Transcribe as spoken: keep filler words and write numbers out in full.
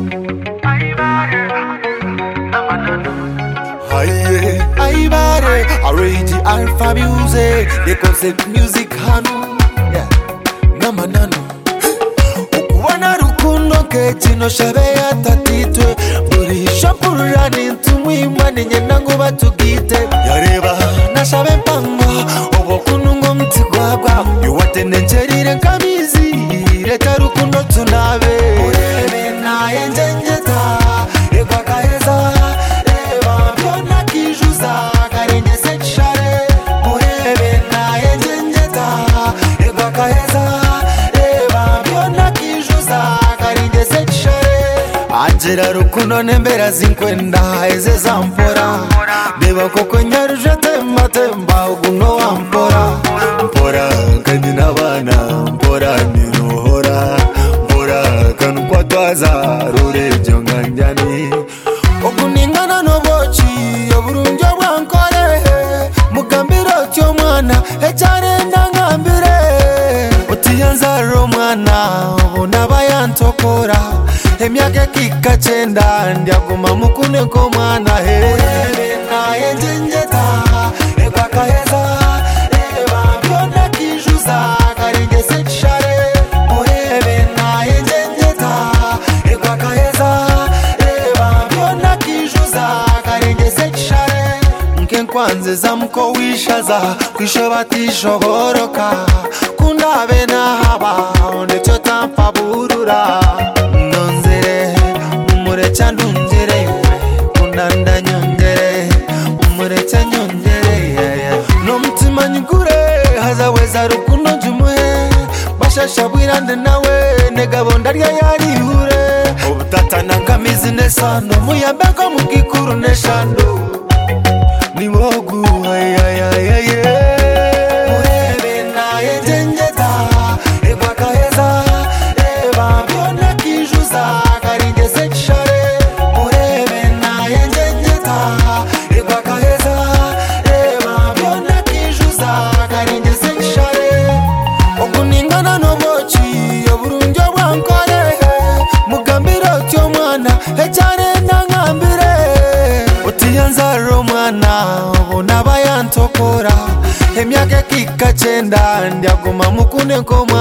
Aye, aibare, arrange alpha music, the concept music hanu, yeah, nama nano. Ukuwana rukundo kechino shabe atatitwe, buri shampura nintumwi mani nyenango batugite. Yareba na shabe mpango, obo kunungo mtigwagwa, yuwate nenjerire nkamizi, reta rukundo tunabe. Urebe na enjenjeta, egwa kaheza. Anjira rukundo nembera zinkwenda eze zampora Deba koko nyaruje temba temba uguno wampora Mpora kandi nabana mpora nirohora Mpora kanu kwa twaza rurebyo nganjani Oguningana nobochi yoburunjo bwankore Mugambiro tyo mwana echare ndangambire Utiyanza ro mwana ubona yantokora Emyaka kika chenda ndiaguma mukune ko mwana he Urebe na enjenjeta egwa kaheza eba byona kijuza karinge sekshare Urebe na enjenjeta egwa kaheza eba byona kijuza karinge sekshare Nkenkwanze zamko wishaza kwisho batishoboroka kundabe na haba ndecyo tampa burura Chandungere, kunanda nyongere, umurecha nyongere. No mtima nyigure, haza weza rukundo jumuhe. Basha shabwirande nawe, negabo ndarya yari hure. Obutata nakamizi nesano, muyambeko mukikuru neshando. Ni wogu, ay ay ay ay ay. Urebe na enjenjeta, egwa kaheza, eba byona kijuza, karinge seksha. Echane nangambire Utiyanza ro mwana ubona bayantokora Emyaka kika chenda ndiaguma mukune ko